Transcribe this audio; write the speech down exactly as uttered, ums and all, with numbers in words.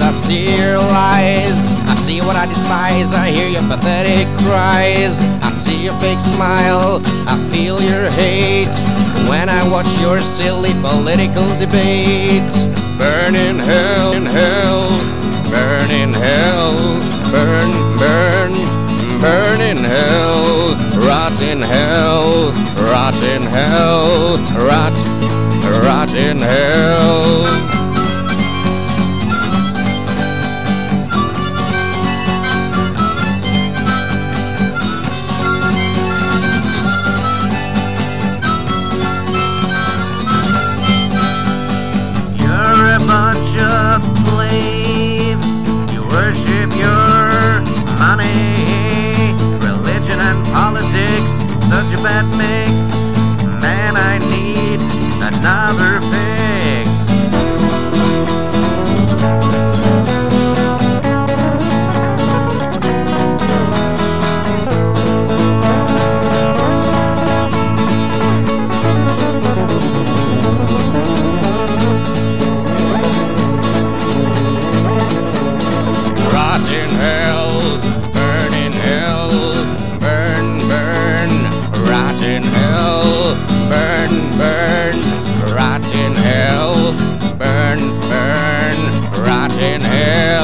I see your lies. I see what I despise. I hear your pathetic cries. I see your fake smile. I feel your hate when I watch your silly political debate. Burn in hell, in hell, burn in hell, burn, burn, burn in hell, rot in hell, rot in hell, rot, rot in hell. Bunch of slaves, you worship your money, religion and politics, such a bad mix. Man, I need another fix. Rot in hell, burn in hell, burn, burn, rot in hell, burn, burn, rot in hell, burn, burn, rot in hell.